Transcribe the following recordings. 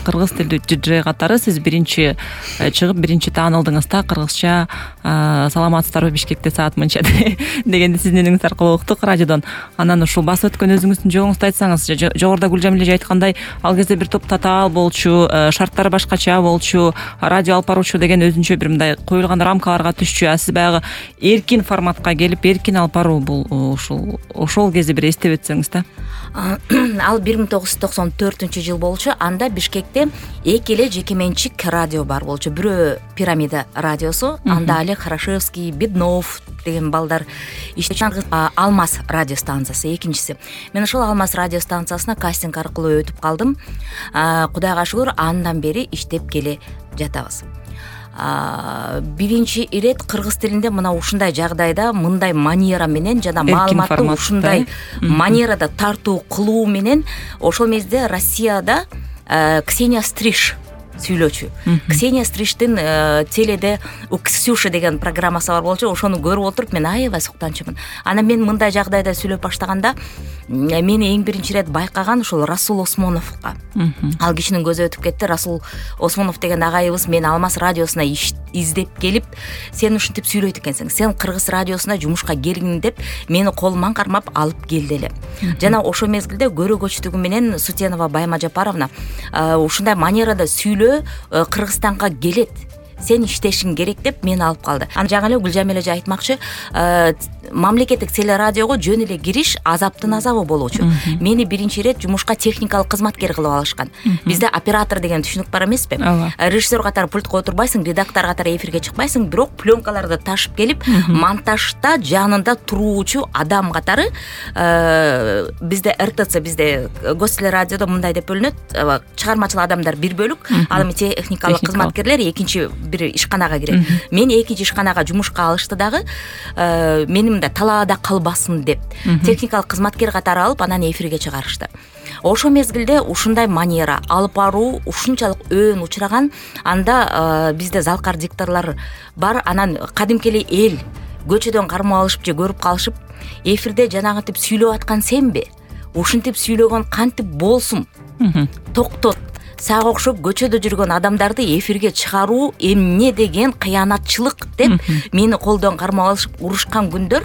кыргыз тилдүү диджей катары сиз биринчи чыгып биринчи таанылдыңыз да кыргызча саламатсыздарбы Бишкекте саат мынча дегенди сиздин үнүңүз аркылуу уктук радиодон. Анан ушул басып өткөн өзүңүздүн жолуңузду айтсаңыз, жогоруда Гүлжамил эже айткандай, ал кезде бир топ татаал болчу, шарттары башкача болчу, радио алып баруучу деген өзүнчө бир мындай коюлган рамкаларга түшчү. А сиз баягы эркин форматка келип, эркин алып баруу бул ошол кезде бир эстеп өтсөңүз да. Ал 1994-жыл болчу. Анда Бишкекте эки эле жекеменчик радио бар болчу. Бирөө Пирамида радиосу, анда эле Хорошевский, Беднов деген балдар иштечү. Алмаз радио станциясы экинчиси. Мен ошол Алмаз радио станциясына кастинг аркылуу өтүп калдым. Кудайга шүгүр, андан бери иштеп келе жатабыз. Биринчи ирет кыргыз тилинде мына ушундай жагдайда, мындай манера менен жана маалыматты ушундай манерада тартуу кылуу менен ошол мезде Россияда Ксения Стриж сүйлөөчү. Ксения Стриштин теледе Ксюша деген программасы бар болчу. Ошону көрүп отуруп мен аябай суктанчумун. Анан мен мындай жагдайда сүйлөп баштаганда мени эң биринчи ирет байкаган ушул Расул Осмоновго. Ал кишинин көзү өтүп кетти. Расул Осмонов деген агайыбыз мен Алмаз радиосуна издеп келип, сен ушинтип сүйлөйт экенсиң, сен кыргыз радиосуна жумушка келгиң деп мени колуман кармап алып келди эле. Жана ошол мезгилде көрөгөчтүгү менен Сутенова Байма Жапаровна ушундай манерада сүйлөө Кыргызстанга келет, сен иштешиң керек деп мени алып калды. Аны жаңы эле Гүлжамил эже айтмакчы, мамлекеттик телерадиого жөн эле кириш азаптын азабы болуучу. Мени биринчи ирет жумушка техникалык кызматкер кылып алышкан. Бизде оператор деген түшүнүк бар эмеспи? Режиссер катары пультка отурбайсың, редактор катары эфирге чыкпайсың, бирок пленкаларды ташып келип, монтажда жанында туруучу адам катары бизде РТЦ, бизде Гостелерадиодо мындай деп бөлүнөт, чыгармачыл адамдар бир бөлүк, ал эми техникалык кызматкерлер экинчи бир ишканага кирет. Мени экинчи ишканага жумушка алышты дагы, мени мындай талаада калбасын деп техникалык кызматкер катары алып, анан эфирге чыгарышты. Ошол мезгилде ушундай манера алып баруу ушунчалык өөн учураган. Анда бизде залкар дикторлор бар. Анан кадимки эле эл көчөдөн кармап алышып же көрүп калышып, эфирде жанагынтип сүйлөп аткан сенби? Ушинтип сүйлөгөн кантип болсун? Токтот. Сага окшоп көчөдө жүргөн адамдарды эфирге чыгаруу эмне деген кыянатчылык деп мени колдон кармап алышып урушкан күндөр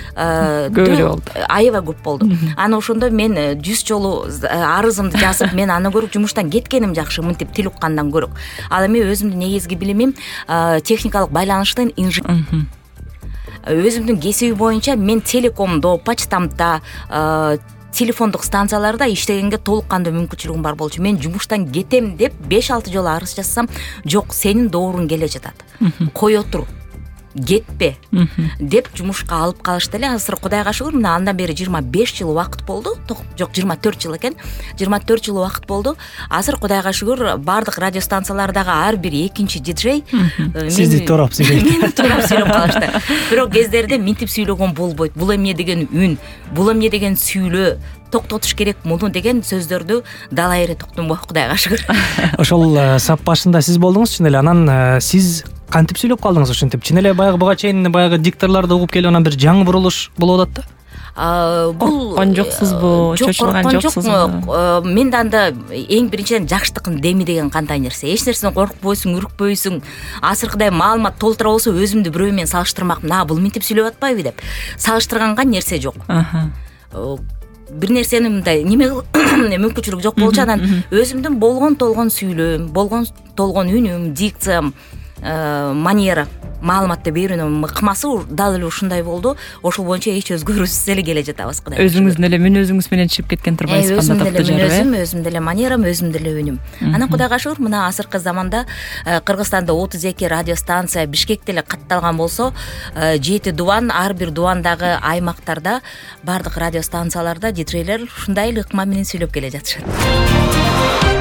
аябай көп болду. Аны ошондо мен 100 жолу арызымды жазып, мен аны көрүп жумуштан кеткеним жакшы, мынтип тил уккандан көрөк. Ал эми өзүмдүн негизги билимим техникалык байланыштын өзүмдүн кесиби боюнча мен телекомдо, почтамтта, телефондук станцияларда иштегенге толук кандуу мүмкүнчүлүгүм бар болчу. Мен жумуштан кетем деп 5-6 жолу арыз жазсам, жок, сенин дооруң келе жатат. Кое тур. Кетпе деп жумушка алып калышты эле. Азыр Кудайга шүгүр, мына андан бери 25 жыл убакыт болду. Жок, 24 жыл экен. 24 жыл убакыт болду. Азыр Кудайга шүгүр, бардык радио станциялардагы ар бир экинчи диджей сизди турап сүйлөйт. Мени турап сүйлөп калышты. Бирок кездерде минтип сүйлөгөн болбойт. Бул эмне деген үн, бул эмне деген сүйлөө, токтотуш керек муну деген сөздөрдү дала ирет уктум, Кудайга шүгүр. Ошол сап башында сиз болдуңуз чын эле. Анан сиз кантип сүйлөп калдыңыз ушинтип? Чын эле баягы буга чейин баягы дикторлорду угуп келип анан бир жаңы бурулуш болуп атат да? Корккон жоксузбу? Чочулган жоксузбу? Мен анда эң биринчиден жаштыктын деми деген кандай нерсе. Эч нерседен коркпойсуң, үркпөйсүң. Азыркыдай маалымат толтура болсо өзүмдү бирөө менен салыштырмакмын. Бул минтип сүйлөп атпайбы деп. Салыштырганга нерсе жок. Бир нерсени мындай неме мүмкүнчүлүк жок болчу. Анан өзүмдүн болгон толгон сүйлөөм, болгон толгон үнүм, дикциям, манера, маалыматты берүүнүн ыкмасы дал эле ушундай болду. Ошол боюнча эч өзгөрүүсүз эле келе жатабыз. Кудай өзүңүздүн эле мүнөзүңүз менен чыгып кеткен турбайсыз кандай топтор жарым, өзүмдүн эле манерам, өзүмдүн эле үнүм. Анан Кудайга шүгүр, мына азыркы заманда Кыргызстанда 32 радио станция Бишкекте эле катталган болсо, 7 дубан, ар бир дубандагы аймактарда бардык радио станцияларда диджейлер ушундай эле ыкма менен сүйлөп келе жатышат.